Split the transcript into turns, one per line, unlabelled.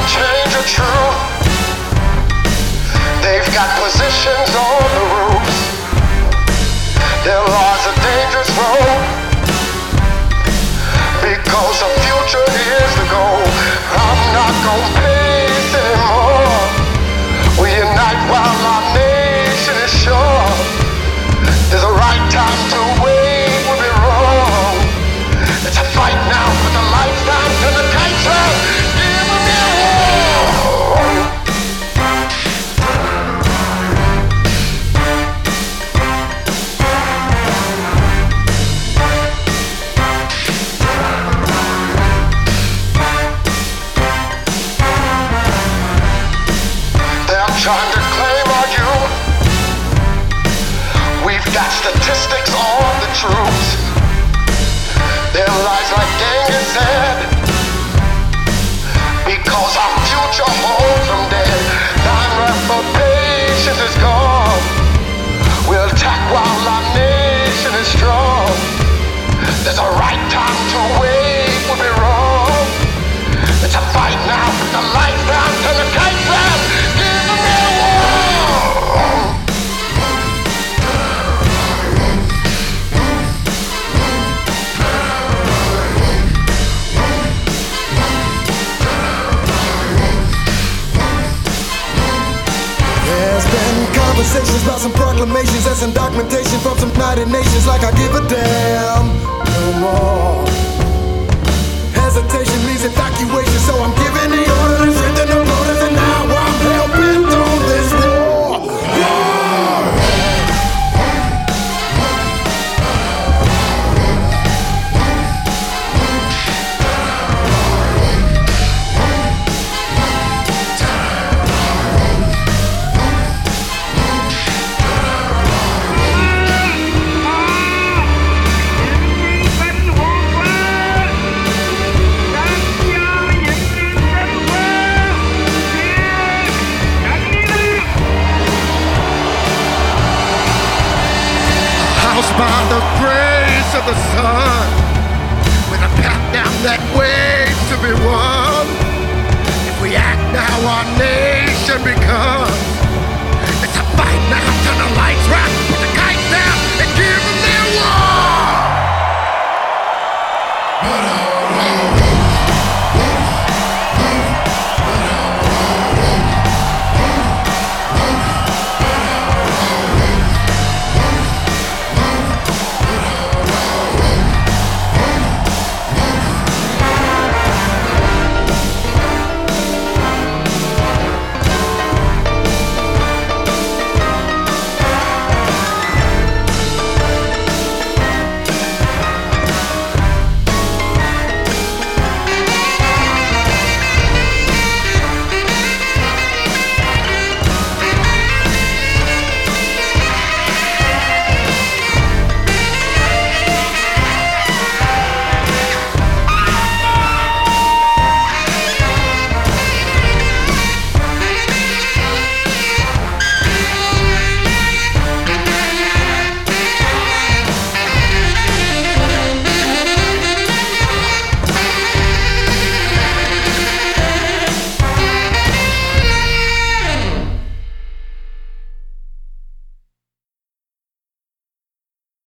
change the truth. They've got positions on the roofs. Their laws are dangerous road, because the future is the goal. I'm not gonna pace anymore. We unite while our nation is sure. There's a right time to wait, will be wrong. It's a fight now, put the lights down, turn the kites out, give them their war. They're trying to claim our youth. We've got statistics on the troops. Their lies like Genghis said, because our future holds them dead. Time left for patience is gone. We'll attack while our nation is strong. There's a right time to wait, will be wrong. It's a fight now, put the lights down, turn the kites out, give them their war.
There's been conversations about some proclamations and some documentation from some United Nations, like I give a damn no more. Hesitation means evacuation, so I'm giving the order to strengthen the borders, and now I'm hell-bent on this war.
By the grace of the sun, with a path down that way to be won. If we act now, our nation becomes. It's a fight now, turn the lights right, put the kites down, and give them their war.